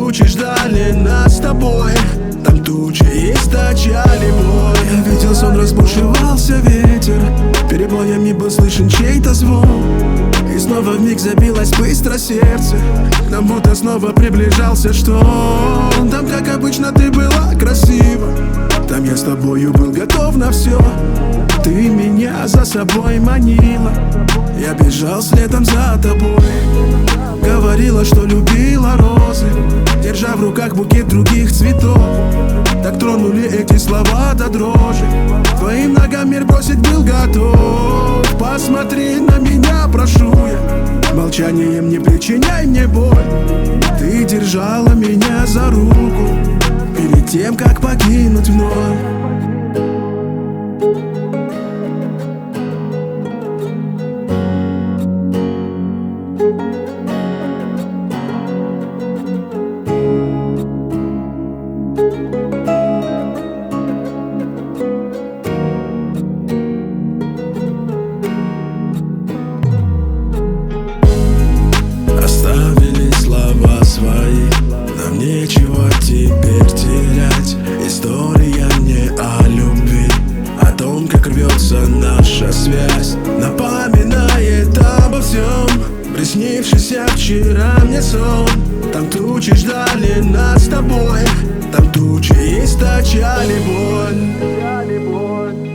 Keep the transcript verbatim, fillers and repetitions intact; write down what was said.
тучи ждали нас с тобой, там тучи источали боль. Я видел сон, разбушевался ветер, перебоями был слышен чей-то звон. И снова вмиг забилось быстро сердце, к нам будто снова приближался шторм. Там, как обычно, ты была красива, там я с тобою был готов на все. Ты меня за собой манила, я бежал следом за тобой. Говорила, что любила розы, держа в руках букет других цветов. Так тронули эти слова до дрожи, твоим ногам мир бросить был готов. Посмотри на меня, прошу я, молчанием не причиняй мне боль. Ты держала меня за руку перед тем, как покинуть вновь. Оставили слова свои, нам нечего теперь терять. История не о любви, о том, как рвется наша связь. Напоминает обо всем приснившийся вчера мне сон. Там тучи ждали нас с тобой, там тучи источали боль.